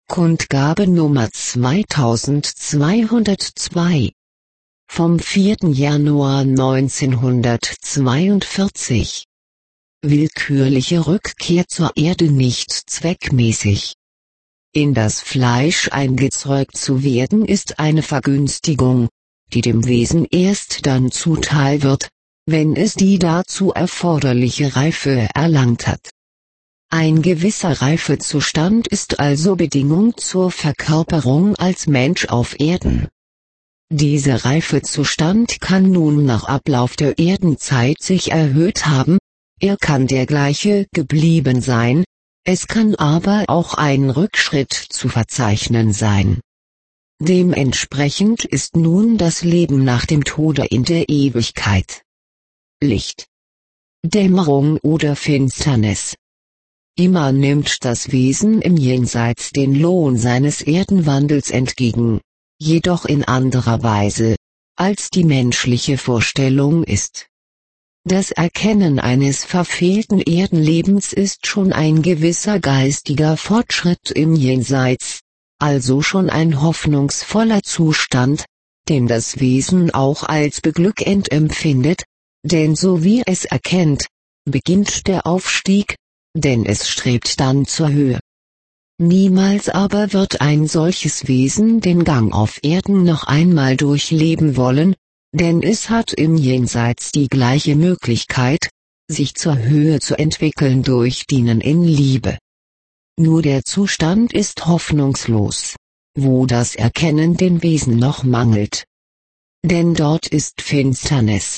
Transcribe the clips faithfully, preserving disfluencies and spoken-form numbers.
Kundgabe Nummer zweitausendzweihundertzwei vom vierten Januar neunzehnhundertzweiundvierzig. Willkürliche Rückkehr zur Erde nicht zweckmäßig. In das Fleisch eingezeugt zu werden ist eine Vergünstigung, die dem Wesen erst dann zuteil wird, wenn es die dazu erforderliche Reife erlangt hat. Ein gewisser Reifezustand ist also Bedingung zur Verkörperung als Mensch auf Erden. Dieser Reifezustand kann nun nach Ablauf der Erdenzeit sich erhöht haben, er kann der gleiche geblieben sein, es kann aber auch ein Rückschritt zu verzeichnen sein. Dementsprechend ist nun das Leben nach dem Tode in der Ewigkeit. Licht, Dämmerung oder Finsternis. Immer nimmt das Wesen im Jenseits den Lohn seines Erdenwandels entgegen, jedoch in anderer Weise, als die menschliche Vorstellung ist. Das Erkennen eines verfehlten Erdenlebens ist schon ein gewisser geistiger Fortschritt im Jenseits, also schon ein hoffnungsvoller Zustand, den das Wesen auch als beglückend empfindet, denn so wie es erkennt, beginnt der Aufstieg, denn es strebt dann zur Höhe. Niemals aber wird ein solches Wesen den Gang auf Erden noch einmal durchleben wollen, denn es hat im Jenseits die gleiche Möglichkeit, sich zur Höhe zu entwickeln durch Dienen in Liebe. Nur der Zustand ist hoffnungslos, wo das Erkennen den Wesen noch mangelt. Denn dort ist Finsternis.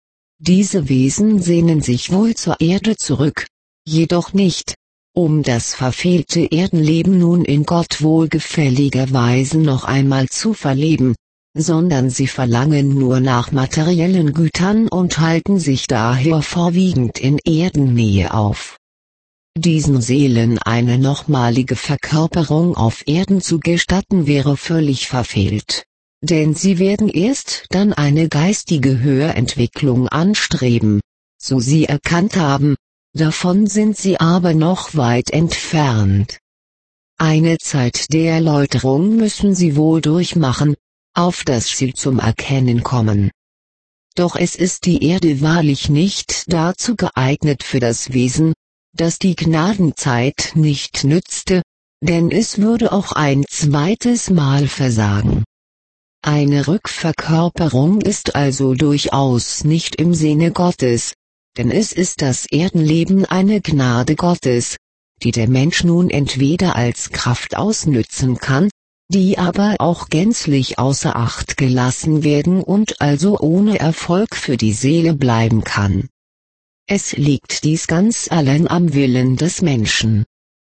Diese Wesen sehnen sich wohl zur Erde zurück, jedoch nicht, um das verfehlte Erdenleben nun in Gott wohlgefälliger Weise noch einmal zu verleben, sondern sie verlangen nur nach materiellen Gütern und halten sich daher vorwiegend in Erdennähe auf. Diesen Seelen eine nochmalige Verkörperung auf Erden zu gestatten wäre völlig verfehlt, denn sie werden erst dann eine geistige Höherentwicklung anstreben, so sie erkannt haben, davon sind sie aber noch weit entfernt. Eine Zeit der Erläuterung müssen sie wohl durchmachen, auf das sie zum Erkennen kommen. Doch es ist die Erde wahrlich nicht dazu geeignet für das Wesen, das die Gnadenzeit nicht nützte, denn es würde auch ein zweites Mal versagen. Eine Rückverkörperung ist also durchaus nicht im Sinne Gottes, denn es ist das Erdenleben eine Gnade Gottes, die der Mensch nun entweder als Kraft ausnützen kann, die aber auch gänzlich außer Acht gelassen werden und also ohne Erfolg für die Seele bleiben kann. Es liegt dies ganz allein am Willen des Menschen.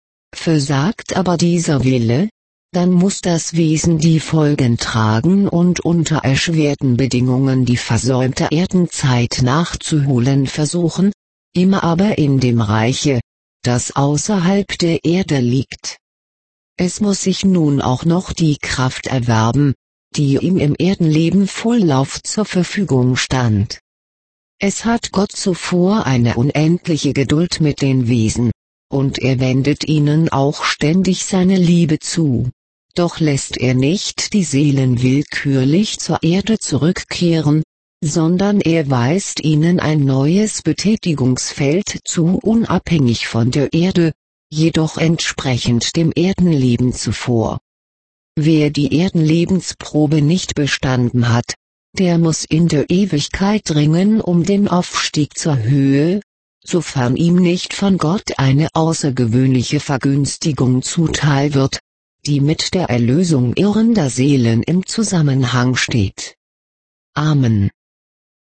Versagt aber dieser Wille, dann muss das Wesen die Folgen tragen und unter erschwerten Bedingungen die versäumte Erdenzeit nachzuholen versuchen, immer aber in dem Reiche, das außerhalb der Erde liegt. Es muss sich nun auch noch die Kraft erwerben, die ihm im Erdenleben Volllauf zur Verfügung stand. Es hat Gott zuvor eine unendliche Geduld mit den Wesen, und er wendet ihnen auch ständig seine Liebe zu. Doch lässt er nicht die Seelen willkürlich zur Erde zurückkehren, sondern er weist ihnen ein neues Betätigungsfeld zu, unabhängig von der Erde, jedoch entsprechend dem Erdenleben zuvor. Wer die Erdenlebensprobe nicht bestanden hat, der muss in der Ewigkeit ringen um den Aufstieg zur Höhe, sofern ihm nicht von Gott eine außergewöhnliche Vergünstigung zuteil wird, die mit der Erlösung irrender Seelen im Zusammenhang steht. Amen.